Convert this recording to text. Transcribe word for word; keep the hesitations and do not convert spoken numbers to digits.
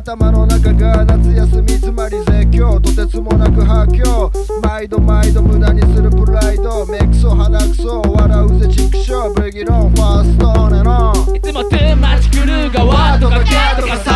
頭の中が夏休みつまり絶叫とてつもなく発狂毎度毎度無駄にするプライド目くそ鼻くそ笑うぜチクショーブギロンファーストオンエンオンいつもトゥーマッチクルーがワードかキャーとかさ